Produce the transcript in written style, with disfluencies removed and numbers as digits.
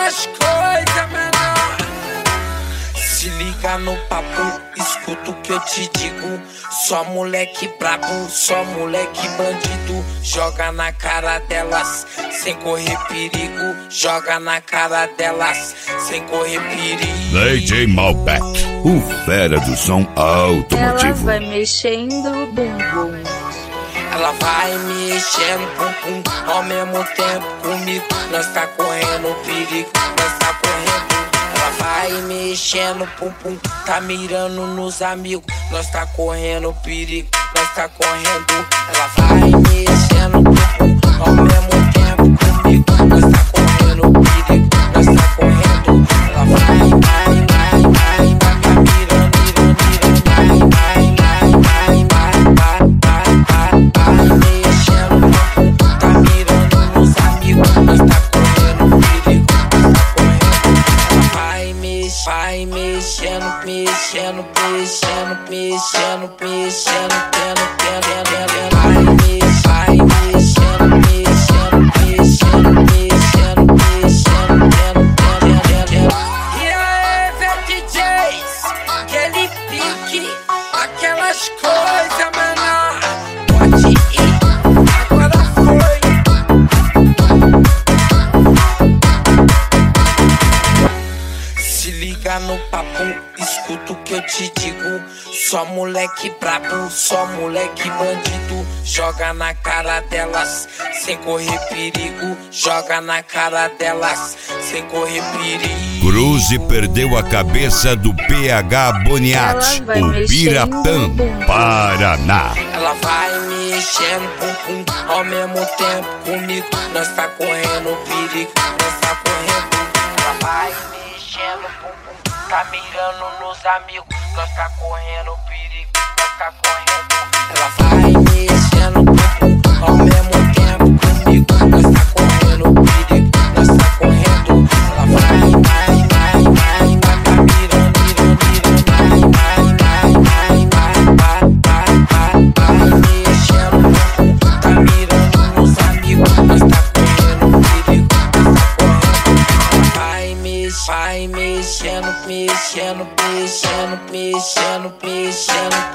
aquelas coisas menor. Se liga no papo, escuta o que eu te digo. Só moleque brabo, só moleque bandido. Joga na cara delas, sem correr perigo. Joga na cara delas, sem correr perigo. DJ Malbec, o fera do som automotivo. Ela vai mexendo o bumbum. Ela vai mexendo pum pum ao mesmo tempo comigo. Nós tá correndo perigo, nós tá correndo. Ela vai mexendo pum pum, tá mirando nos amigos. Nós tá correndo perigo, nós tá correndo. Ela vai mexendo pum pum ao mesmo tempo comigo. Nós tá correndo perigo, nós tá correndo. Ela vai tá mirando, mexendo, tá mirando nos amigos. Nós tá correndo perigo, nós tá correndo. Ela vai mexendo, mexendo, mexendo, mexendo, mexendo, vai mexendo, mexendo, mexendo, mexendo, mexendo. E aí, DJs, aquele pique, aquelas coisas menor. Pode ir, agora foi. Se liga no papo, escuta o que eu te digo. Só moleque brabo, só moleque bandido. Joga na cara delas, sem correr perigo. Joga na cara delas, sem correr perigo. Cruze perdeu a cabeça do PH Boniati, o Biratã, Paraná. Ela vai mexendo pum pum ao mesmo tempo comigo. Nós tá correndo perigo, nós tá correndo. Ela vai mexendo pum pum, tá mirando nos amigos. Nós tá correndo perigo, nós tá correndo. Ela vai mexendo pum pum ao mesmo tempo comigo. Nós tá correndo perigo, nós tá correndo. Ela vai tá mirando, mexendo pum pum, tá mirando nos amigos. Nós tá correndo perigo, nós tá correndo. Vai mexendo, mexendo, mexendo, mexendo, mexendo.